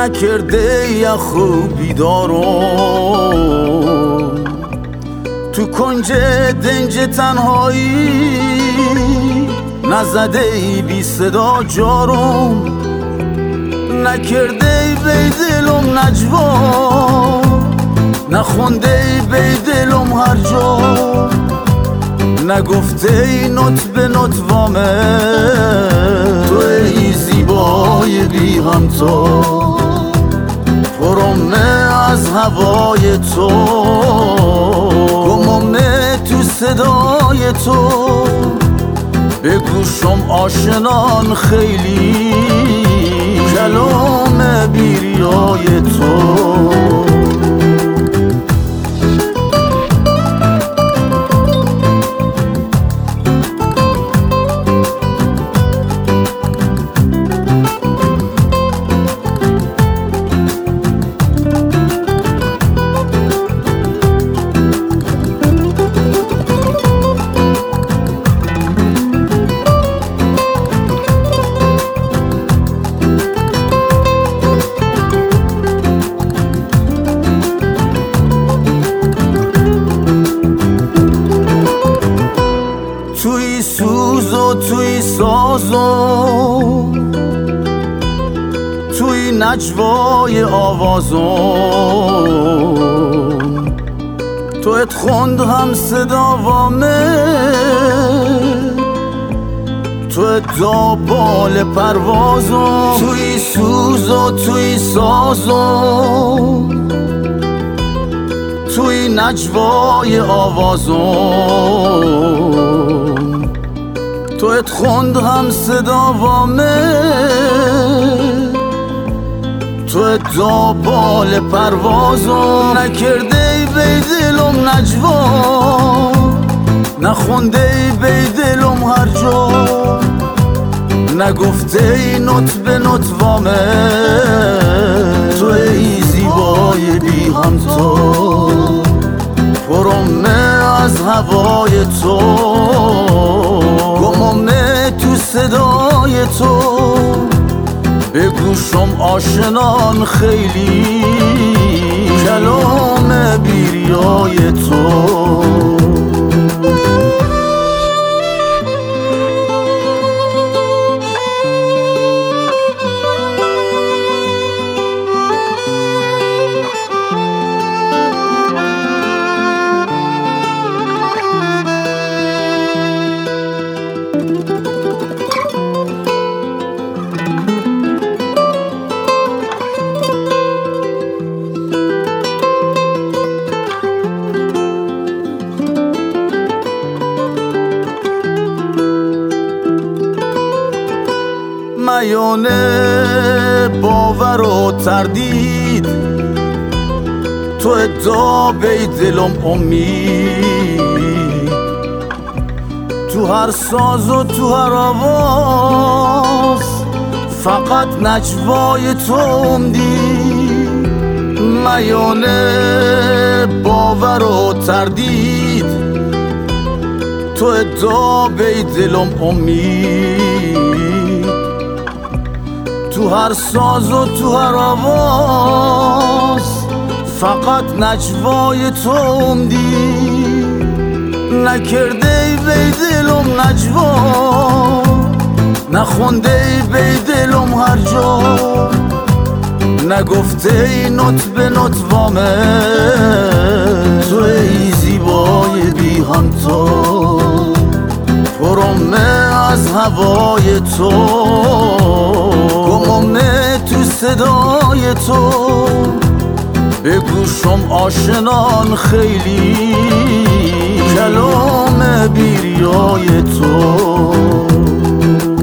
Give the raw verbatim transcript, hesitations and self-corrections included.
نکرده یخو بیدارم، تو کنج دنج تنهایی نزده بی صدا جارم، نکرده بی دلم نجوا، نخونده بی دلم هر جا، نگفته نوت به نوت وامه، تو ای زیبای بی همتا، پرمه از هوای تو، گممه تو صدای تو، به گوشم آشنان خیلی کلام بیریای تو. توی سوز و توی ساز و توی نجوای آوازم، تو ات خوند هم صدا وامه، تو ات دابال پروازم، توی سوز و توی ساز و توی نجوای آوازم، تو ات خوند هم صدا وامه، تو ات دابال پروازم، نکرده بی دلم نجوا، نخونده بی دلم هر جا، نگفته نوت به نوت وامه، تو ای زیبای بی همتا، پرمه از هوای تو، گممه تو صدای تو، به گوشم آشنان خیلی کلام بیریای تو. میانه باور و تردید، تو ادعا بی دلم امید، تو هر ساز و تو هر آواز فقط نجوای تو امدی. میانه باور و تردید، تو ادعا بی دلم امید، تو هر ساز و تو هر آواز فقط نجوای تو امدی. نکرده بی دلم نجوا، نخونده بی دلم هر جا، نگفته نوت به نوت وامه، تو ای زیبای بی همتا، پرمه از هوای تو، گممه تو صدای تو، به گوشم آشنان خیلی کلام بیریای تو.